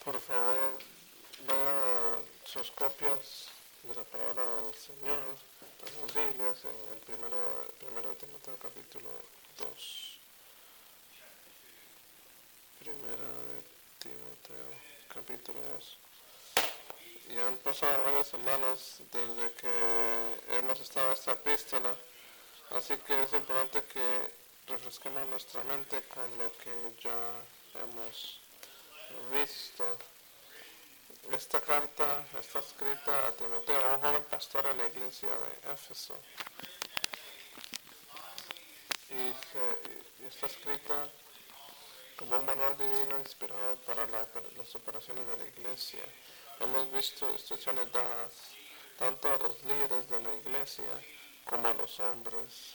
Por favor, vean sus copias de la palabra del Señor en las Biblias, en el primero de Timoteo capítulo 2. Primera de Timoteo capítulo 2. Y han pasado varias semanas desde que hemos estado en esta epístola, así que es importante que refresquemos nuestra mente con lo que ya hemos visto. Esta carta está escrita a Timoteo, un joven pastor en la iglesia de Éfeso. Y está escrita como un manual divino inspirado para las operaciones de la iglesia. Hemos visto instrucciones dadas tanto a los líderes de la iglesia como a los hombres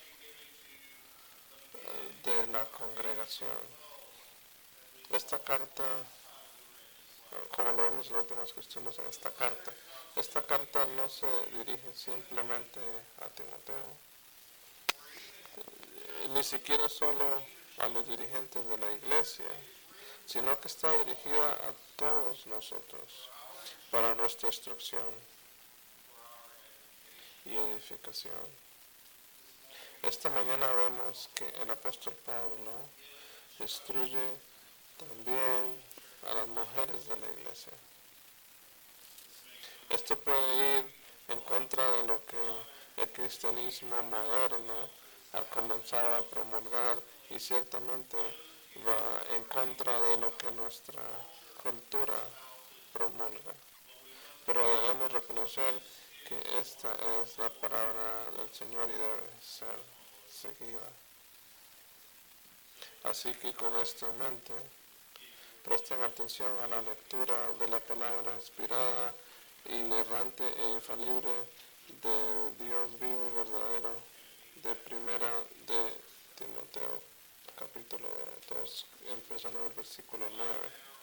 de la congregación. Esta carta, como lo vemos en la última vez que estuvimos en esta carta no se dirige simplemente a Timoteo, ni siquiera solo a los dirigentes de la iglesia, sino que está dirigida a todos nosotros para nuestra instrucción y edificación. Esta mañana vemos que el apóstol Pablo instruye también a las mujeres de la iglesia. Esto puede ir en contra de lo que el cristianismo moderno ha comenzado a promulgar y ciertamente va en contra de lo que nuestra cultura promulga. Pero debemos reconocer que esta es la palabra del Señor y debe ser seguida. Así que con esto en mente, presten atención a la lectura de la palabra inspirada, inerrante e infalible de Dios vivo y verdadero, de primera de Timoteo, capítulo 2, empezando en el versículo 9.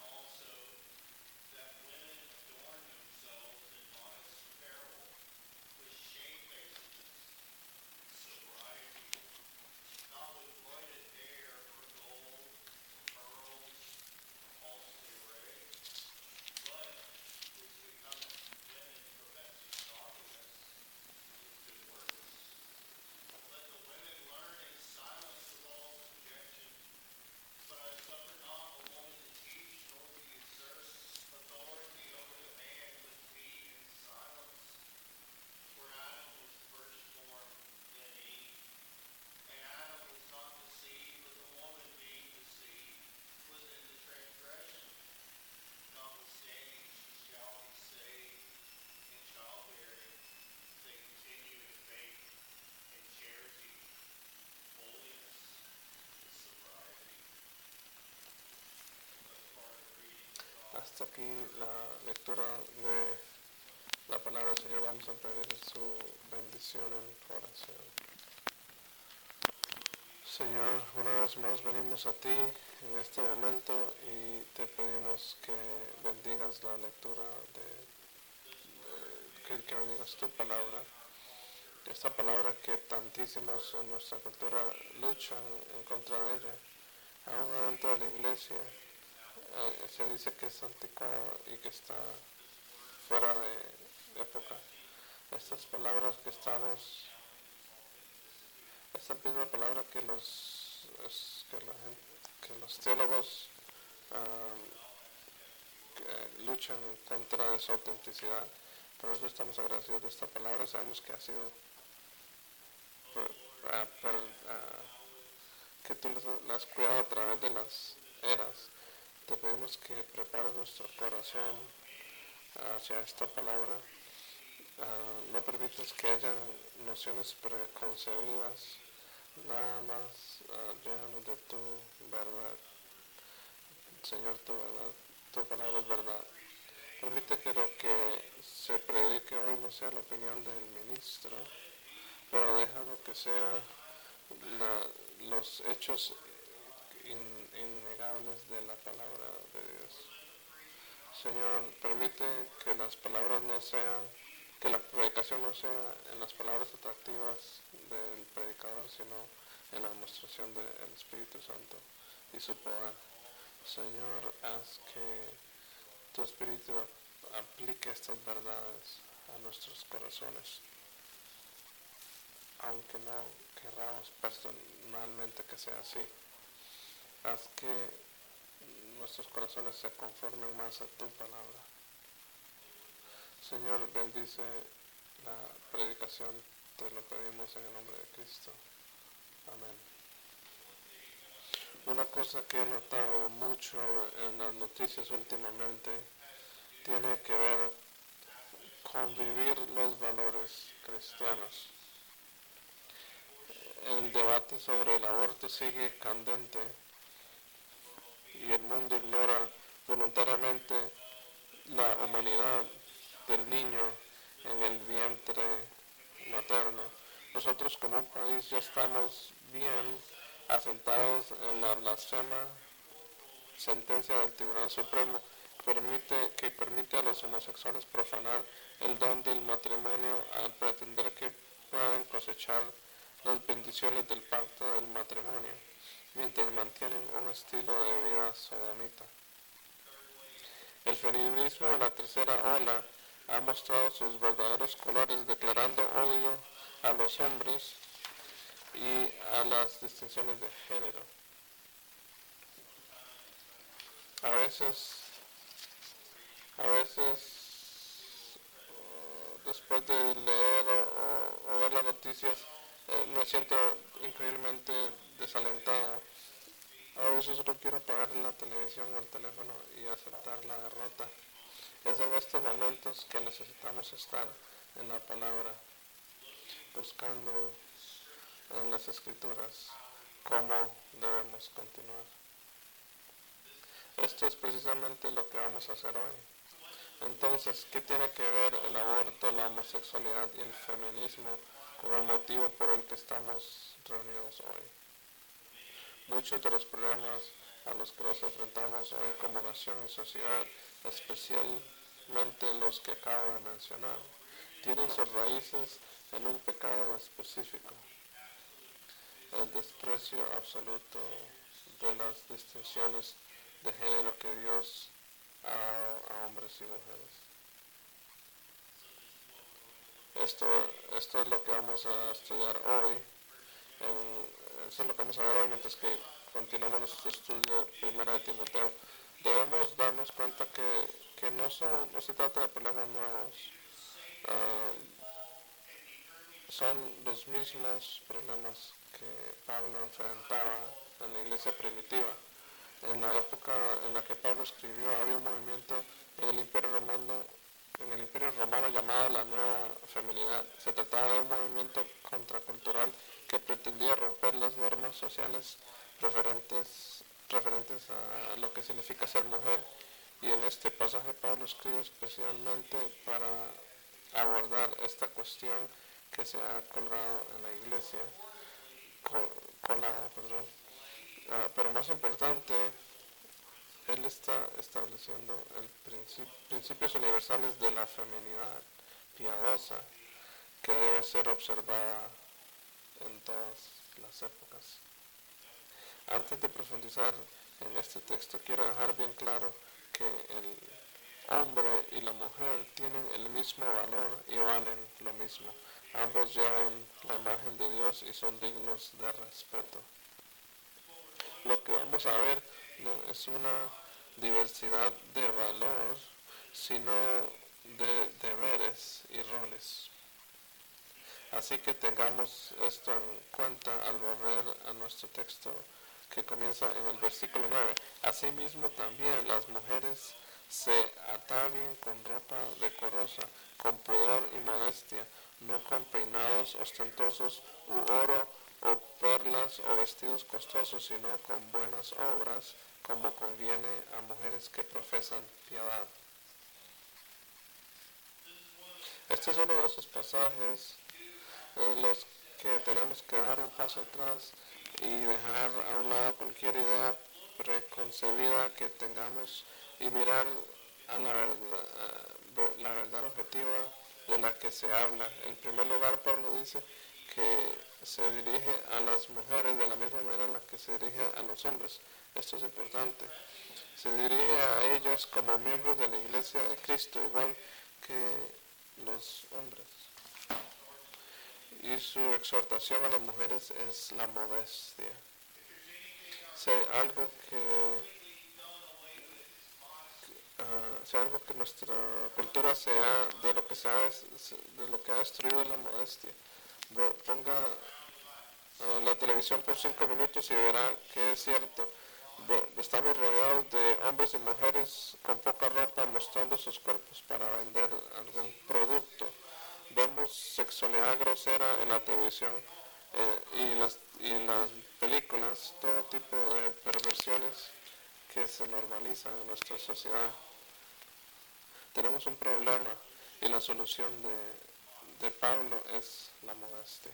Hasta aquí la lectura de la palabra del Señor. Vamos a pedir su bendición en oración. Señor, una vez más venimos a ti en este momento y te pedimos que bendigas la lectura que bendigas tu palabra. Esta palabra que tantísimos en nuestra cultura luchan en contra de ella, aún dentro de la iglesia. Se dice que es anticuado y que está fuera de época. Estas palabras que esta misma palabra que los teólogos que luchan en contra de su autenticidad, por eso estamos agradecidos de esta palabra. Sabemos que ha sido que tú la has cuidado a través de las eras. Te pedimos que prepares nuestro corazón hacia esta palabra. No permitas que haya nociones preconcebidas, nada más llénanos de tu verdad. Señor, tu palabra es verdad. Permite que lo que se predique hoy no sea la opinión del ministro, pero déjalo que sea los hechos innegables de la palabra de Dios. Señor, permite que las palabras no sean, que la predicación no sea en las palabras atractivas del predicador, sino en la demostración del Espíritu Santo y su poder. Señor, haz que tu Espíritu aplique estas verdades a nuestros corazones, aunque no querramos personalmente que sea así. Haz que nuestros corazones se conformen más a tu palabra. Señor, bendice la predicación, te lo pedimos en el nombre de Cristo. Amén. Una cosa que he notado mucho en las noticias últimamente tiene que ver con vivir los valores cristianos. El debate sobre el aborto sigue candente y el mundo ignora voluntariamente la humanidad del niño en el vientre materno. Nosotros como un país ya estamos bien asentados en la blasfema sentencia del Tribunal Supremo que permite a los homosexuales profanar el don del matrimonio al pretender que puedan cosechar las bendiciones del pacto del matrimonio, mientras mantienen un estilo de vida sodomita. El feminismo de la tercera ola ha mostrado sus verdaderos colores, declarando odio a los hombres y a las distinciones de género. A veces después de leer o ver las noticias, me siento increíblemente desalentado. A veces solo quiero apagar la televisión o el teléfono y aceptar la derrota. Es en estos momentos que necesitamos estar en la palabra, buscando en las escrituras cómo debemos continuar. Esto es precisamente lo que vamos a hacer hoy. Entonces, ¿qué tiene que ver el aborto, la homosexualidad y el feminismo con el motivo por el que estamos reunidos hoy? Muchos de los problemas a los que nos enfrentamos hoy como nación y sociedad, especialmente los que acabo de mencionar, tienen sus raíces en un pecado específico: el desprecio absoluto de las distinciones de género que Dios ha dado a hombres y mujeres. Esto es lo que vamos a estudiar hoy. Eso es lo que vamos a ver hoy mientras que continuamos nuestro estudio de 1 de Timoteo. Debemos darnos cuenta que no se trata de problemas nuevos. Son los mismos problemas que Pablo enfrentaba en la iglesia primitiva. En la época en la que Pablo escribió, había un movimiento en el Imperio Romano llamado la Nueva Feminidad. Se trataba de un movimiento contracultural que pretendía romper las normas sociales referentes a lo que significa ser mujer. Y en este pasaje Pablo escribe especialmente para abordar esta cuestión que se ha colgado en la iglesia, pero más importante, él está estableciendo principios universales de la feminidad piadosa que debe ser observada en todas las épocas. Antes de profundizar en este texto, quiero dejar bien claro que el hombre y la mujer tienen el mismo valor y valen lo mismo. Ambos llevan la imagen de Dios y son dignos de respeto. Lo que vamos a ver no es una diversidad de valor, sino de deberes y roles. Así que tengamos esto en cuenta al volver a nuestro texto que comienza en el versículo 9. Asimismo también las mujeres se atavíen con ropa decorosa, con pudor y modestia, no con peinados ostentosos u oro o perlas o vestidos costosos, sino con buenas obras, como conviene a mujeres que profesan piedad. Este es uno de esos pasajes en los que tenemos que dar un paso atrás y dejar a un lado cualquier idea preconcebida que tengamos y mirar a la verdad objetiva de la que se habla. En primer lugar, Pablo dice que se dirige a las mujeres de la misma manera en la que se dirige a los hombres. Esto es importante. Se dirige a ellos como miembros de la Iglesia de Cristo, igual que los hombres. Y su exhortación a las mujeres es la modestia. Si hay algo que nuestra cultura de lo que ha destruido es la modestia. Ponga la televisión por 5 minutos y verá que es cierto. Estamos rodeados de hombres y mujeres con poca ropa mostrando sus cuerpos para vender algún producto. Vemos sexualidad grosera en la televisión y en las películas, todo tipo de perversiones que se normalizan en nuestra sociedad. Tenemos un problema y la solución de Pablo es la modestia.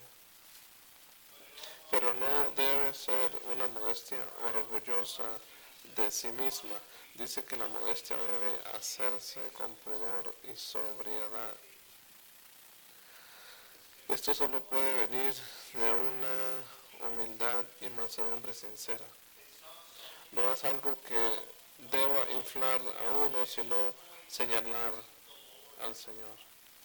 Pero no debe ser una modestia orgullosa de sí misma. Dice que la modestia debe hacerse con pudor y sobriedad. Esto solo puede venir de una humildad y mansedumbre sincera. No es algo que deba inflar a uno, sino señalar al Señor.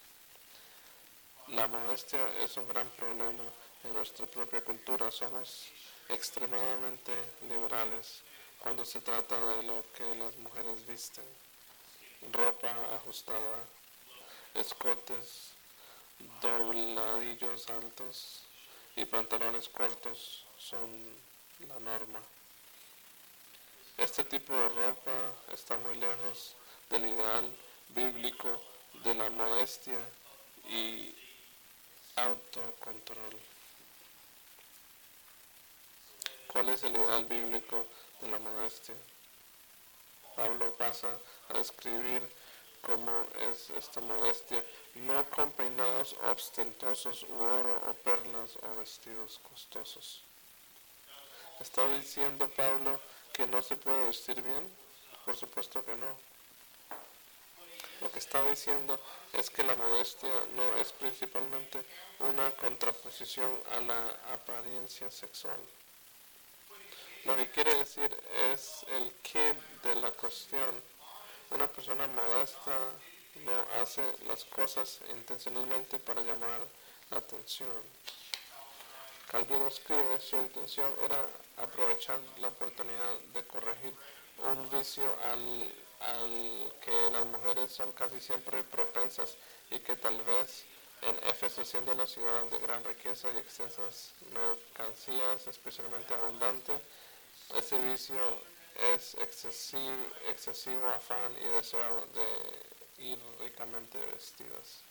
La modestia es un gran problema en nuestra propia cultura. Somos extremadamente liberales cuando se trata de lo que las mujeres visten. Ropa ajustada, escotes, dobladillos altos y pantalones cortos son la norma. Este tipo de ropa está muy lejos del ideal bíblico de la modestia y autocontrol. ¿Cuál es el ideal bíblico de la modestia? Pablo pasa a describir cómo es esta modestia, no con peinados ostentosos u oro o perlas o vestidos costosos. ¿Está diciendo Pablo que no se puede vestir bien? Por supuesto que no. Lo que está diciendo es que la modestia no es principalmente una contraposición a la apariencia sexual. Lo que quiere decir es el quid de la cuestión. Una persona modesta no hace las cosas intencionalmente para llamar la atención. Calvino escribe, su intención era aprovechar la oportunidad de corregir un vicio al que las mujeres son casi siempre propensas y que tal vez en Éfeso, siendo una ciudad de gran riqueza y extensas mercancías especialmente abundante, ese vicio es excesivo afán y deseo de ir ricamente vestidas.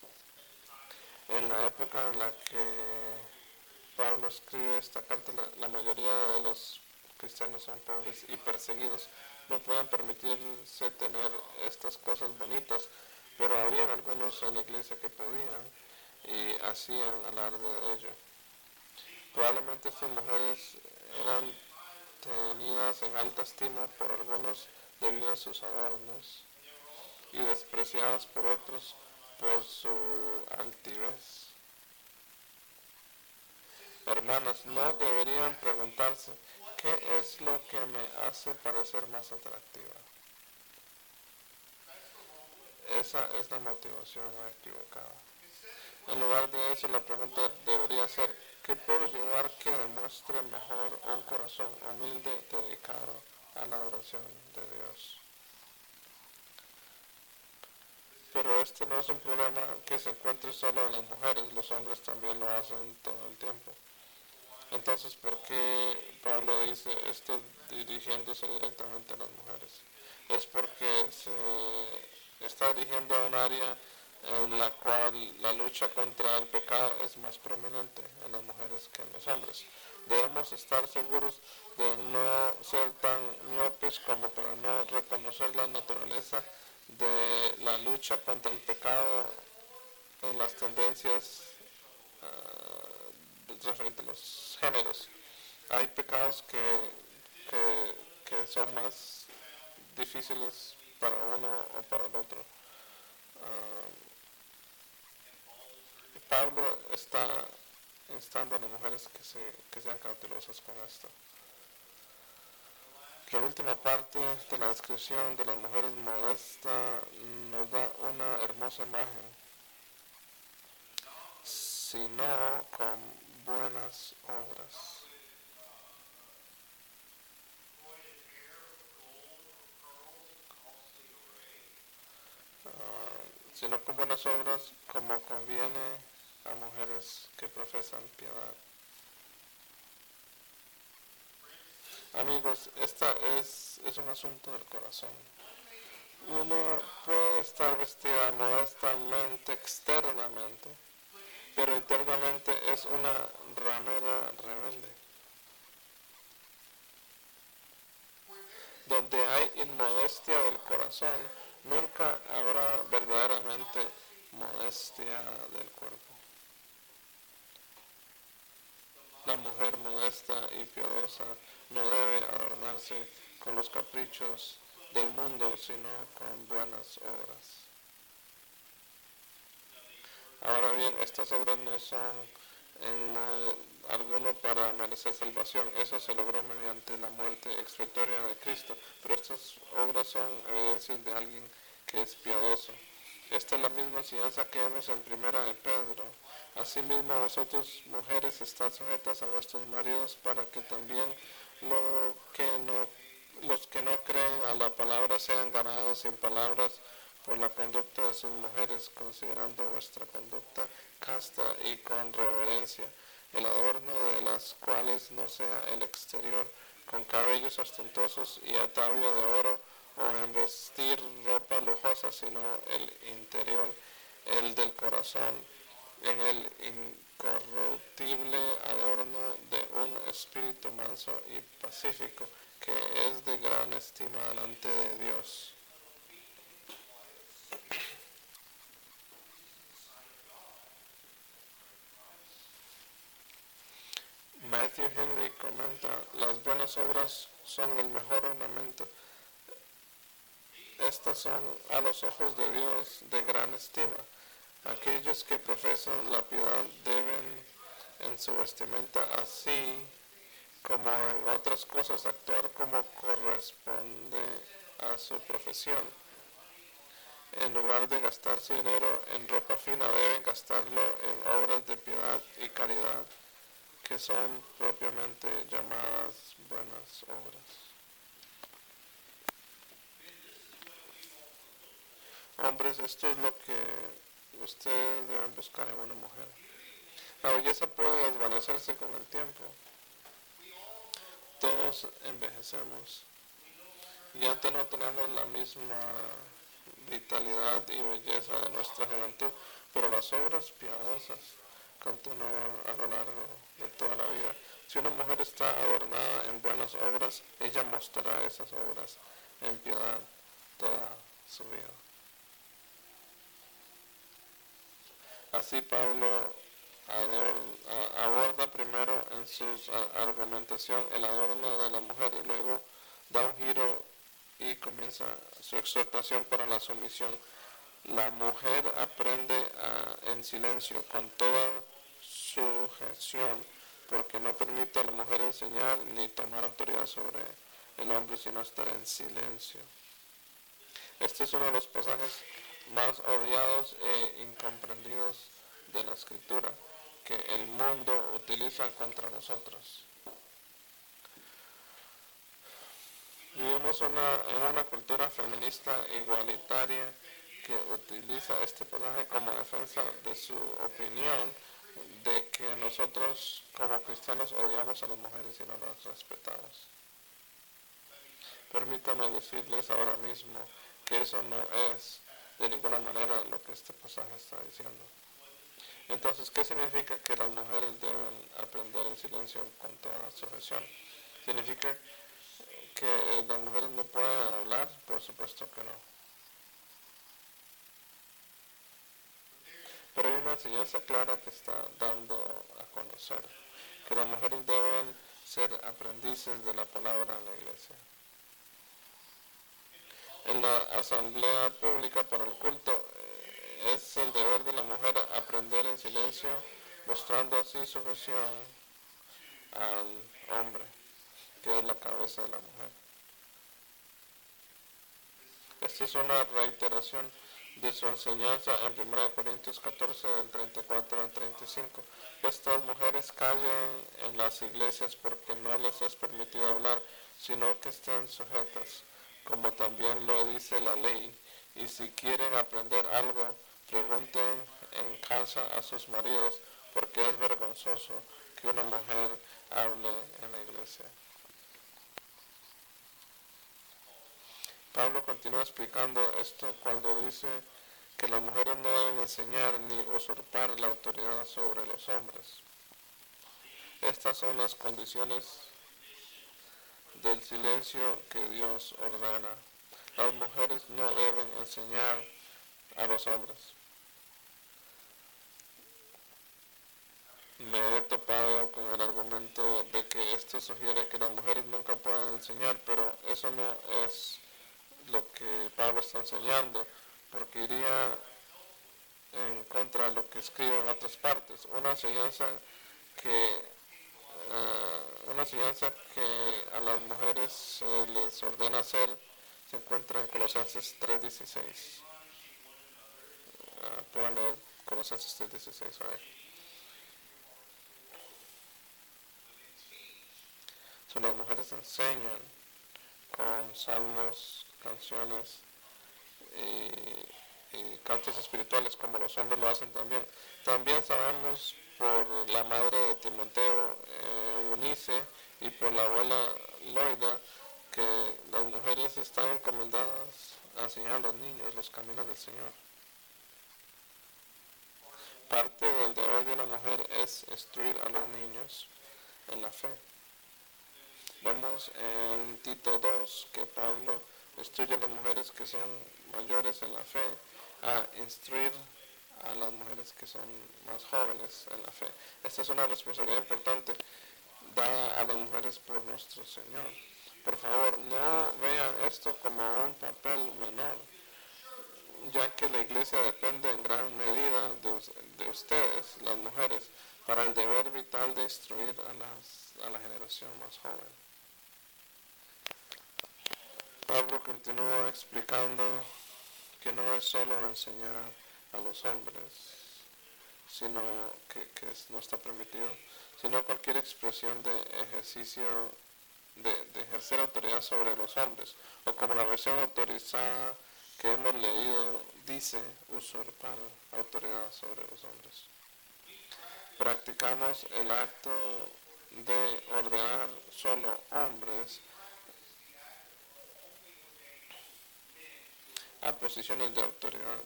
En la época en la que Pablo escribe esta carta, la mayoría de los cristianos son pobres y perseguidos. No pueden permitirse tener estas cosas bonitas, pero había algunos en la iglesia que podían y hacían alarde de ello. Probablemente estas mujeres eran tenidas en alta estima por algunos debido a sus adornos y despreciadas por otros por su altivez. Hermanas, no deberían preguntarse, ¿qué es lo que me hace parecer más atractiva? Esa es la motivación equivocada. En lugar de eso, la pregunta debería ser, ¿qué puedo llevar que demuestre mejor un corazón humilde dedicado a la adoración de Dios? Pero este no es un problema que se encuentre solo en las mujeres, los hombres también lo hacen todo el tiempo. Entonces, ¿por qué Pablo dice esto dirigiéndose directamente a las mujeres? Es porque se está dirigiendo a un área en la cual la lucha contra el pecado es más prominente en las mujeres que en los hombres. Debemos estar seguros de no ser tan miopes como para no reconocer la naturaleza de la lucha contra el pecado en las tendencias referente a los géneros. Hay pecados que son más difíciles para uno o para el otro. Pablo está instando a las mujeres que sean cautelosas con esto. La última parte de la descripción de las mujeres modestas nos da una hermosa imagen, sino con buenas obras. Sino con buenas obras como conviene a mujeres que profesan piedad. Amigos, esta es un asunto del corazón. Uno puede estar vestida modestamente externamente, pero internamente es una ramera rebelde. Donde hay inmodestia del corazón, nunca habrá verdaderamente modestia del cuerpo. La mujer modesta y piadosa no debe adornarse con los caprichos del mundo, sino con buenas obras. Ahora bien, estas obras no son en modo alguno para merecer salvación. Eso se logró mediante la muerte expiatoria de Cristo. Pero estas obras son evidencias de alguien que es piadoso. Esta es la misma enseñanza que vemos en Primera de Pedro. Asimismo, vosotros, mujeres, estad sujetas a vuestros maridos para que también los que no creen a la palabra sean ganados sin palabras por la conducta de sus mujeres, considerando vuestra conducta casta y con reverencia, el adorno de las cuales no sea el exterior, con cabellos ostentosos y atavío de oro, o en vestir ropa lujosa, sino el interior, el del corazón, en el incorruptible adorno de un espíritu manso y pacífico, que es de gran estima delante de Dios. Matthew Henry comenta, las buenas obras son el mejor ornamento. Estas son a los ojos de Dios de gran estima. Aquellos que profesan la piedad deben en su vestimenta así como en otras cosas actuar como corresponde a su profesión. En lugar de gastar su dinero en ropa fina, deben gastarlo en obras de piedad y caridad, que son propiamente llamadas buenas obras. Hombres, esto es lo que ustedes deben buscar en una mujer. La belleza puede desvanecerse con el tiempo. Todos envejecemos. Ya no tenemos la misma vitalidad y belleza de nuestra juventud, pero las obras piadosas continúan a lo largo de toda la vida. Si una mujer está adornada en buenas obras, ella mostrará esas obras en piedad toda su vida. Así Pablo aborda primero en su argumentación el adorno de la mujer y luego da un giro y comienza su exhortación para la sumisión. La mujer aprende en silencio, con toda sujeción, porque no permite a la mujer enseñar ni tomar autoridad sobre el hombre, sino estar en silencio. Este es uno de los pasajes más odiados e incomprendidos de la Escritura, que el mundo utiliza contra nosotros. Vivimos en una cultura feminista igualitaria que utiliza este pasaje como defensa de su opinión de que nosotros como cristianos odiamos a las mujeres y no las respetamos. Permítanme decirles ahora mismo que eso no es de ninguna manera lo que este pasaje está diciendo. Entonces, ¿qué significa que las mujeres deben aprender el silencio con toda sujeción? ¿Significa que las mujeres no pueden hablar? Por supuesto que no. Pero hay una enseñanza clara que está dando a conocer, que las mujeres deben ser aprendices de la palabra en la iglesia. En la asamblea pública para el culto, es el deber de la mujer aprender en silencio, mostrando así sujeción al hombre, que es la cabeza de la mujer. Esta es una reiteración de su enseñanza en 1 Corintios 14, del 34 al 35. Estas mujeres callen en las iglesias porque no les es permitido hablar, sino que estén sujetas, como también lo dice la ley. Y si quieren aprender algo, pregunten en casa a sus maridos, porque es vergonzoso que una mujer hable en la iglesia. Pablo continúa explicando esto cuando dice que las mujeres no deben enseñar ni usurpar la autoridad sobre los hombres. Estas son las condiciones del silencio que Dios ordena. Las mujeres no deben enseñar a los hombres. Me he topado con el argumento de que esto sugiere que las mujeres nunca pueden enseñar, pero eso no es lo que Pablo está enseñando, porque iría en contra de lo que escribe en otras partes. Que una enseñanza que a las mujeres les ordena hacer se encuentra en Colosenses 3:16. Pueden leer Colosenses 3:16. Las mujeres enseñan con salmos, canciones y cantos espirituales, como los hombres lo hacen también. También sabemos por la madre de Timoteo, Eunice, y por la abuela Loida, que las mujeres están encomendadas a enseñar a los niños los caminos del Señor. Parte del deber de una mujer es instruir a los niños en la fe. Vemos en Tito 2 que Pablo instruye a las mujeres que son mayores en la fe a instruir a las mujeres que son más jóvenes en la fe. Esta es una responsabilidad importante dada a las mujeres por nuestro Señor. Por favor, no vean esto como un papel menor, ya que la iglesia depende en gran medida de ustedes, las mujeres, para el deber vital de instruir a la generación más joven. Pablo continúa explicando que no es solo enseñar a los hombres, sino que no está permitido, sino cualquier expresión de ejercicio, de ejercer autoridad sobre los hombres, o como la versión autorizada que hemos leído dice, usurpar autoridad sobre los hombres. Practicamos el acto de ordenar solo hombres a posiciones de autoridad.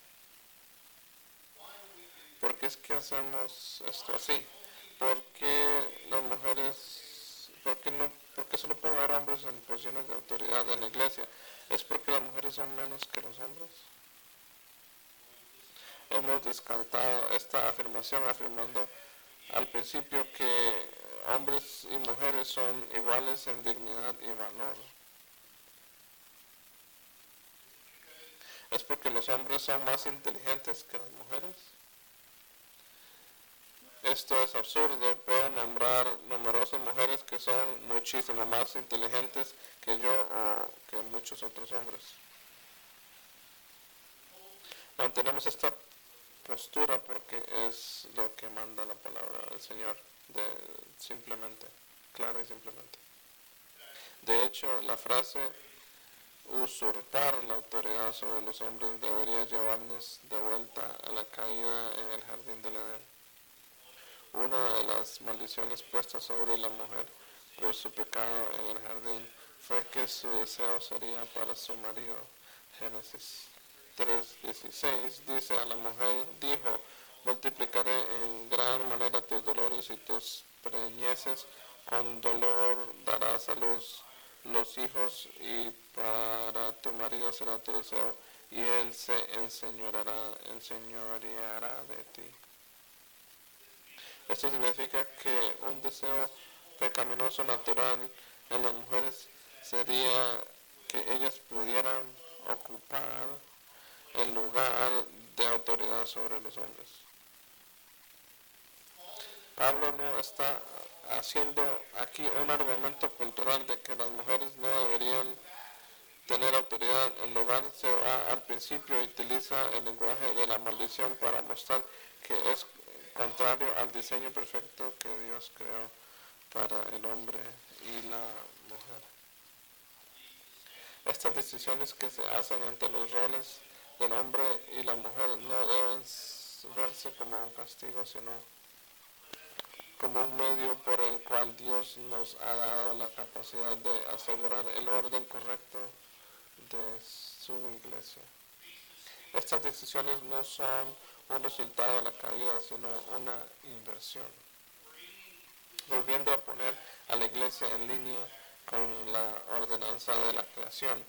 ¿Por qué es que hacemos esto así? ¿Por qué las mujeres, por qué solo pueden haber hombres en posiciones de autoridad en la iglesia? ¿Es porque las mujeres son menos que los hombres? Hemos descartado esta afirmación afirmando al principio que hombres y mujeres son iguales en dignidad y valor. ¿Es porque los hombres son más inteligentes que las mujeres? Esto es absurdo. Puedo nombrar numerosas mujeres que son muchísimo más inteligentes que yo o que muchos otros hombres. Mantenemos esta postura porque es lo que manda la palabra del Señor, simplemente, clara y simplemente. De hecho, la frase usurpar la autoridad sobre los hombres debería llevarnos de vuelta a la caída en el jardín del Edén. Una de las maldiciones puestas sobre la mujer por su pecado en el jardín fue que su deseo sería para su marido. Génesis 3:16 dice a la mujer, dijo, multiplicaré en gran manera tus dolores y tus preñeces, con dolor darás a luz los hijos y para tu marido será tu deseo y él se enseñoreará de ti. Esto significa que un deseo pecaminoso natural en las mujeres sería que ellas pudieran ocupar el lugar de autoridad sobre los hombres. Pablo no está haciendo aquí un argumento cultural de que las mujeres no deberían tener autoridad. En lugar se va al principio y utiliza el lenguaje de la maldición para mostrar que es contrario al diseño perfecto que Dios creó para el hombre y la mujer. Estas decisiones que se hacen entre los roles del hombre y la mujer no deben verse como un castigo, sino como un medio por el cual Dios nos ha dado la capacidad de asegurar el orden correcto de su iglesia. Estas decisiones no son un resultado de la caída, sino una inversión. Volviendo a poner a la iglesia en línea con la ordenanza de la creación,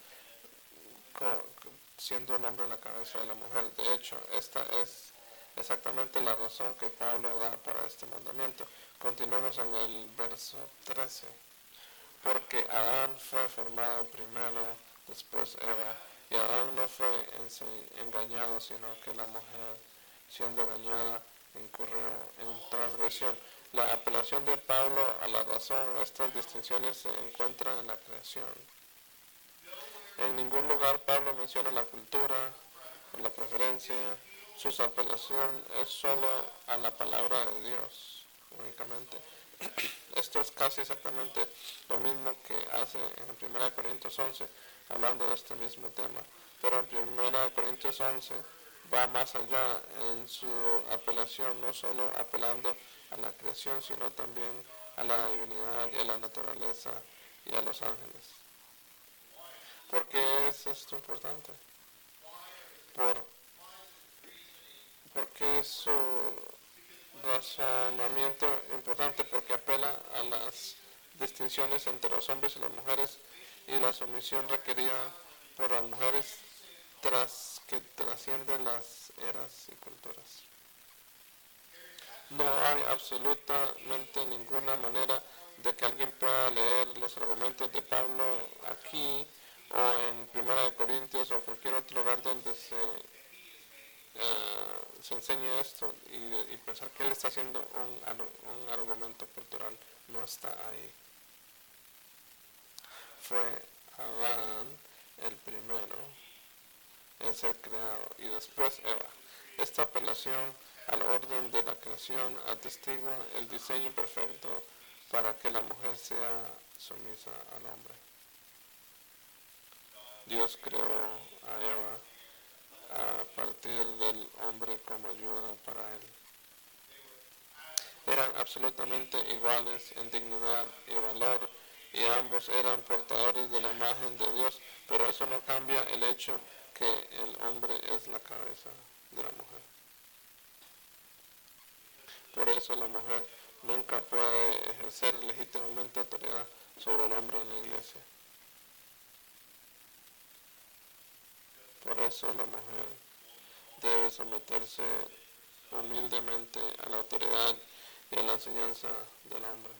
siendo el hombre la cabeza de la mujer. De hecho, esta es exactamente la razón que Pablo da para este mandamiento. Continuemos en el verso 13. Porque Adán fue formado primero, después Eva, y Adán no fue engañado, sino que la mujer, siendo engañada, incurrió en transgresión. La apelación de Pablo a la razón, estas distinciones se encuentran en la creación. En ningún lugar Pablo menciona la cultura o la preferencia. Su apelación es solo a la palabra de Dios, únicamente. Esto es casi exactamente lo mismo que hace en 1 Corintios 11, hablando de este mismo tema. Pero en 1 Corintios 11 va más allá en su apelación, no solo apelando a la creación, sino también a la divinidad y a la naturaleza y a los ángeles. ¿Por qué es esto importante? Porque su razonamiento importante, porque apela a las distinciones entre los hombres y las mujeres y la sumisión requerida por las mujeres que trasciende las eras y culturas. No hay absolutamente ninguna manera de que alguien pueda leer los argumentos de Pablo aquí o en 1 Corintios o cualquier otro lugar donde se enseña esto y pensar que él está haciendo un argumento cultural. No está ahí. Fue Adán el primero en ser creado y después Eva. Esta apelación al orden de la creación atestigua el diseño perfecto para que la mujer sea sumisa al hombre. Dios creó a Eva a partir del hombre como ayuda para él. Eran absolutamente iguales en dignidad y valor y ambos eran portadores de la imagen de Dios, pero eso no cambia el hecho que el hombre es la cabeza de la mujer. Por eso la mujer nunca puede ejercer legítimamente autoridad sobre el hombre en la iglesia. Por eso la mujer debe someterse humildemente a la autoridad y a la enseñanza del hombre.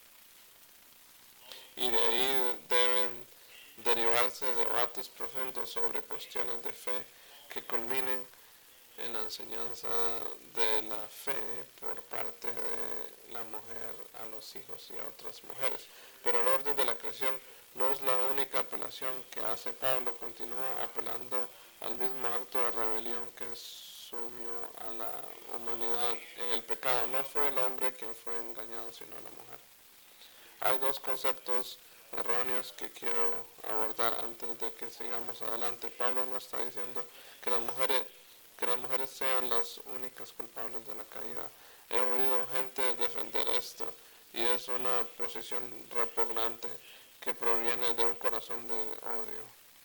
Y de ahí deben derivarse debates profundos sobre cuestiones de fe que culminen en la enseñanza de la fe por parte de la mujer a los hijos y a otras mujeres. Pero el orden de la creación no es la única apelación que hace Pablo. Continúa apelando al mismo acto de rebelión que sumió a la humanidad en el pecado. No fue el hombre quien fue engañado, sino la mujer. Hay dos conceptos erróneos que quiero abordar antes de que sigamos adelante. Pablo no está diciendo que las mujeres sean las únicas culpables de la caída. He oído gente defender esto y es una posición repugnante que proviene de un corazón de odio.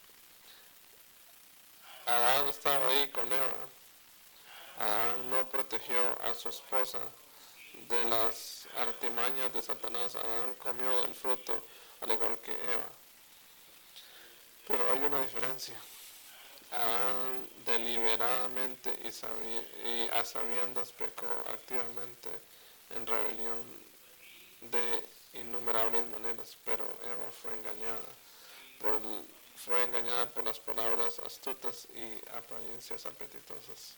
Adán estaba ahí con Eva. Adán no protegió a su esposa de las artimañas de Satanás. Adán comió del fruto al igual que Eva. Pero hay una diferencia. Adán deliberadamente y a sabiendas pecó activamente en rebelión de innumerables maneras, pero Eva fue engañada por las palabras astutas y apariencias apetitosas.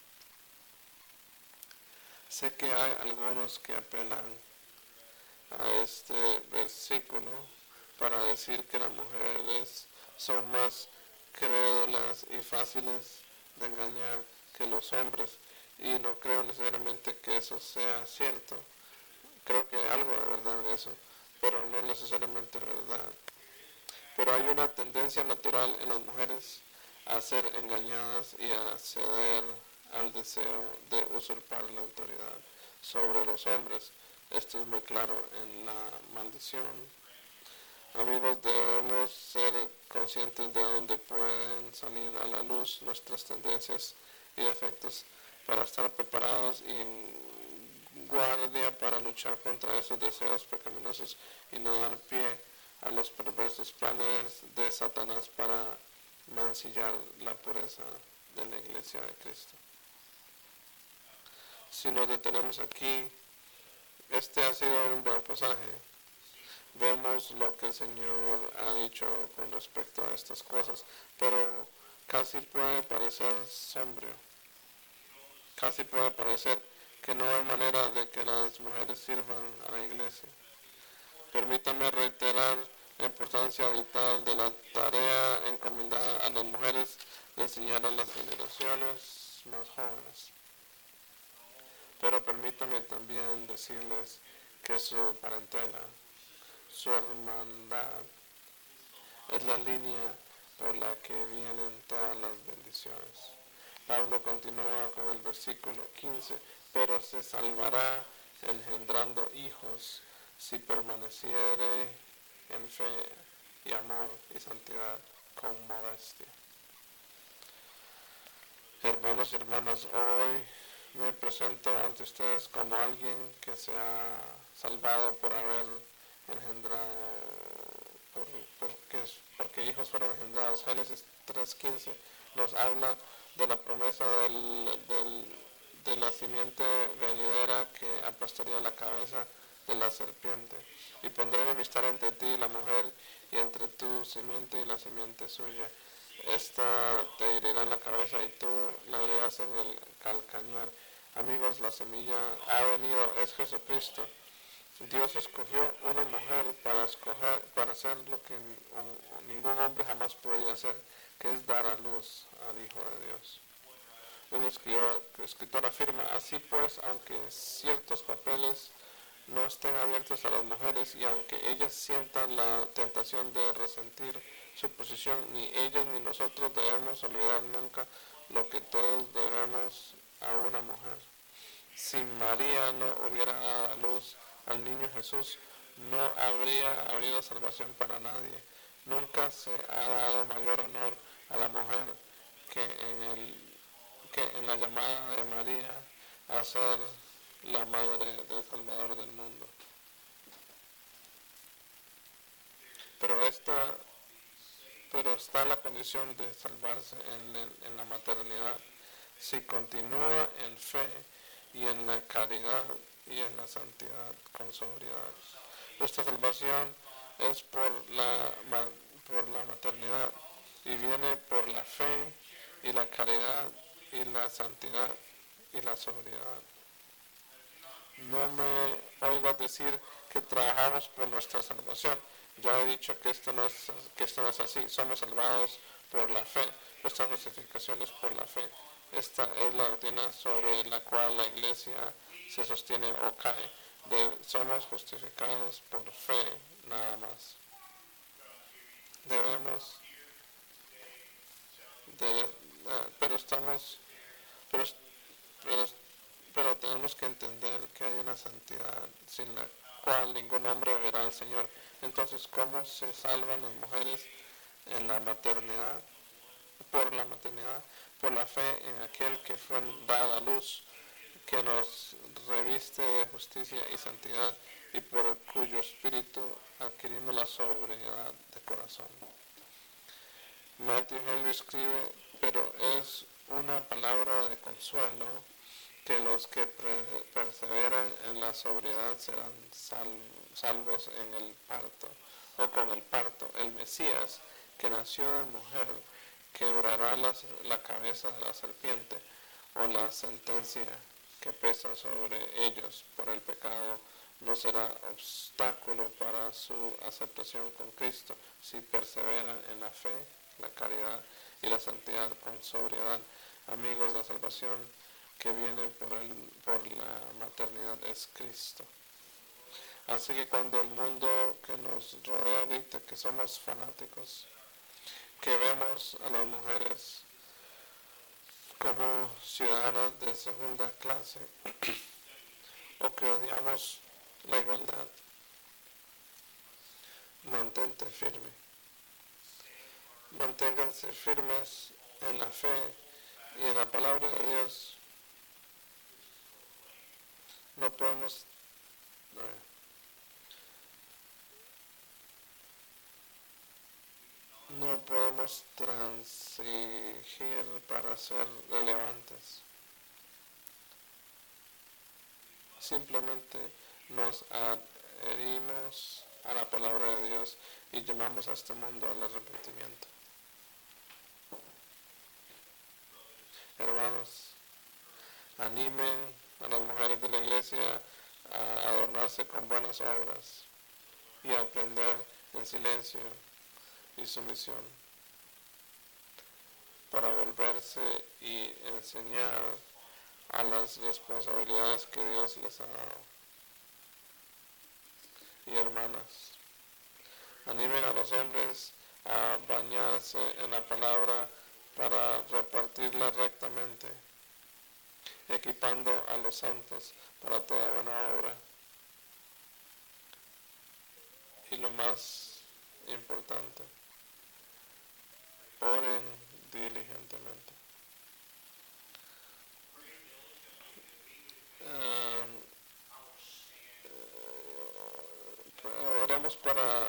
Sé que hay algunos que apelan a este versículo para decir que la mujer es son más crédulas y fáciles de engañar que los hombres, y no creo necesariamente que eso sea cierto. Creo que hay algo de verdad en eso, pero no necesariamente verdad. Pero hay una tendencia natural en las mujeres a ser engañadas y a ceder al deseo de usurpar la autoridad sobre los hombres. Esto es muy claro en la maldición. Amigos, debemos ser conscientes de dónde pueden salir a la luz nuestras tendencias y defectos para estar preparados y en guardia para luchar contra esos deseos pecaminosos y no dar pie a los perversos planes de Satanás para mancillar la pureza de la iglesia de Cristo. Si nos detenemos aquí, este ha sido un buen pasaje. Vemos lo que el Señor ha dicho con respecto a estas cosas, pero casi puede parecer sombrío. Casi puede parecer que no hay manera de que las mujeres sirvan a la iglesia. Permítame reiterar la importancia vital de la tarea encomendada a las mujeres de enseñar a las generaciones más jóvenes. Pero permítame también decirles que su parentela, su hermandad, es la línea por la que vienen todas las bendiciones. Pablo continúa con el versículo 15, pero se salvará engendrando hijos si permaneciere en fe y amor y santidad con modestia. Hermanos y hermanas, hoy me presento ante ustedes como alguien que se ha salvado por haber engendrado, porque hijos fueron engendrados. Génesis 3:15 nos habla de la promesa de la simiente venidera que aplastaría la cabeza de la serpiente. Y pondré enemistad entre ti y la mujer, y entre tu simiente y la simiente suya. Esta te herirá en la cabeza y tú la herirás en el calcañar. Amigos, la semilla ha venido, es Jesucristo. Dios escogió una mujer para hacer lo que ningún hombre jamás podría hacer, que es dar a luz al Hijo de Dios. Un escritor afirma, así pues, aunque ciertos papeles no estén abiertos a las mujeres y aunque ellas sientan la tentación de resentir su posición, ni ellas ni nosotros debemos olvidar nunca lo que todos debemos a una mujer. Si María no hubiera dado a luz al niño Jesús, no habría habido salvación para nadie. Nunca se ha dado mayor honor a la mujer que en la llamada de María a ser la madre del Salvador del mundo. Pero está la condición de salvarse en la maternidad. Si continúa en fe y en la caridad y en la santidad con sobriedad. Nuestra salvación es por la maternidad y viene por la fe y la caridad y la santidad y la sobriedad. No me oigas decir que trabajamos por nuestra salvación. Ya he dicho que esto no es así. Somos salvados por la fe. Nuestra justificación es por la fe. Esta es la doctrina sobre la cual la iglesia se sostiene o cae. Somos justificados por fe, nada más. Pero tenemos que entender que hay una santidad sin la cual ningún hombre verá al Señor. Entonces, ¿cómo se salvan las mujeres en la maternidad? Por la maternidad, por la fe en aquel que fue dada a luz, que nos reviste de justicia y santidad y por cuyo espíritu adquirimos la sobriedad de corazón. Matthew Henry escribe, pero es una palabra de consuelo que los que perseveran en la sobriedad serán salvos en el parto o con el parto. El Mesías, que nació de mujer, quebrará la cabeza de la serpiente o la sentencia que pesa sobre ellos por el pecado no será obstáculo para su aceptación con Cristo si perseveran en la fe, la caridad y la santidad con sobriedad. Amigos, la salvación que viene por la maternidad es Cristo. Así que cuando el mundo que nos rodea grita que somos fanáticos, que vemos a las mujeres como ciudadanas de segunda clase o que odiamos la igualdad, mantente firme. Manténganse firmes en la fe y en la palabra de Dios. No podemos transigir para ser relevantes. Simplemente nos adherimos a la palabra de Dios y llamamos a este mundo al arrepentimiento. Hermanos, animen a las mujeres de la iglesia a adornarse con buenas obras y a aprender en silencio y sumisión para volverse y enseñar a las responsabilidades que Dios les ha dado. Y hermanas, animen a los hombres a bañarse en la palabra para repartirla rectamente, equipando a los santos para toda buena obra. Y lo más importante, oren diligentemente. Oremos para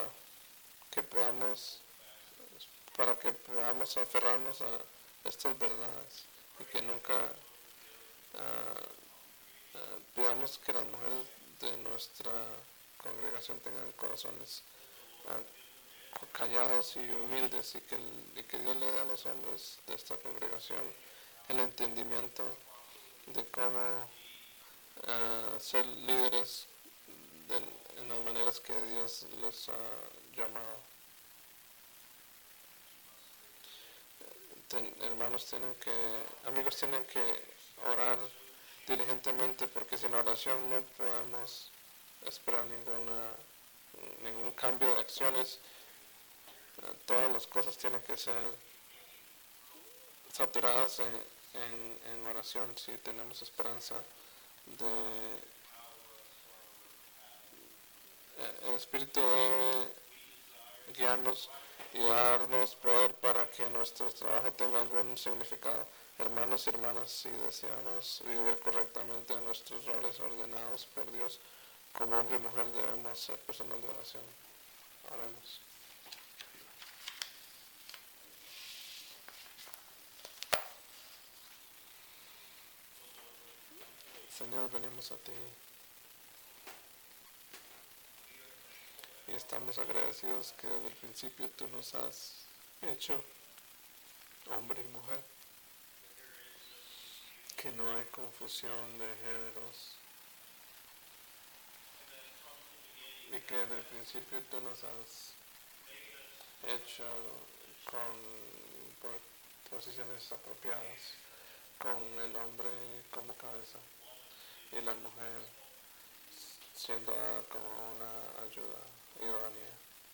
que podamos aferrarnos a estas verdades y que nunca pidamos que las mujeres de nuestra congregación tengan corazones callados y humildes y que Dios le dé a los hombres de esta congregación el entendimiento de cómo ser líderes en las maneras que Dios les ha llamado. Amigos tienen que orar diligentemente, porque sin oración no podemos esperar ningún cambio de acciones. Todas las cosas tienen que ser saturadas en oración si tenemos esperanza el Espíritu debe guiarnos y darnos poder para que nuestro trabajo tenga algún significado. Hermanos y hermanas, si deseamos vivir correctamente en nuestros roles ordenados por Dios, como hombre y mujer debemos ser personas de oración. Oremos. Señor, venimos a ti y estamos agradecidos que desde el principio tú nos has hecho hombre y mujer, que no hay confusión de géneros y que desde el principio tú nos has hecho con posiciones apropiadas, con el hombre como cabeza y la mujer siendo dada como una ayuda idónea.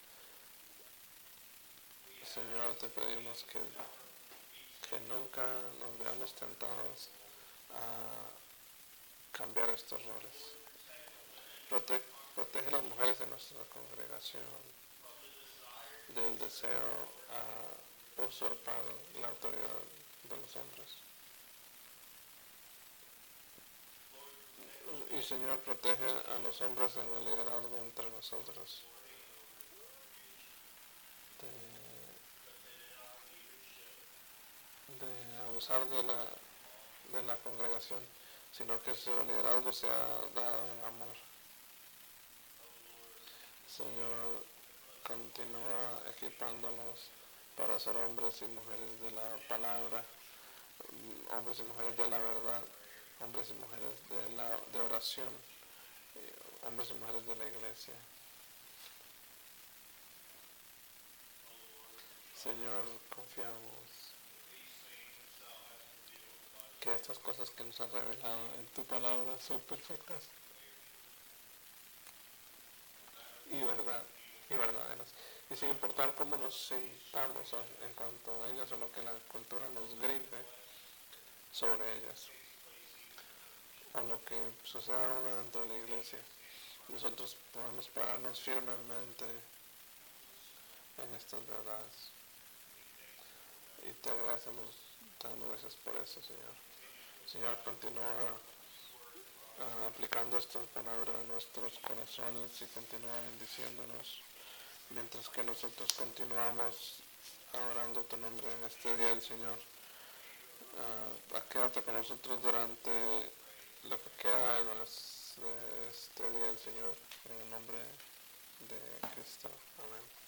Señor, te pedimos que nunca nos veamos tentados a cambiar estos roles. Protege a las mujeres de nuestra congregación del deseo a usurpar la autoridad de los hombres. Y Señor, protege a los hombres en el liderazgo entre nosotros, de abusar de la congregación, sino que su liderazgo sea dado en amor. Señor, continúa equipándonos para ser hombres y mujeres de la palabra, hombres y mujeres de la verdad, hombres y mujeres de oración, hombres y mujeres de la iglesia. Señor, confiamos que estas cosas que nos has revelado en tu palabra son perfectas y verdaderas. Y sin importar cómo nos sintamos en cuanto a ellas o lo que la cultura nos grite sobre ellas, o lo que suceda ahora dentro de la iglesia, nosotros podemos pararnos firmemente en estas verdades. Y te agradecemos, dando gracias por eso, Señor. Señor, continúa aplicando estas palabras a nuestros corazones y continúa bendiciéndonos mientras que nosotros continuamos adorando tu nombre en este día del Señor. Quédate con nosotros durante lo que queda de este día del Señor, en el nombre de Cristo. Amén.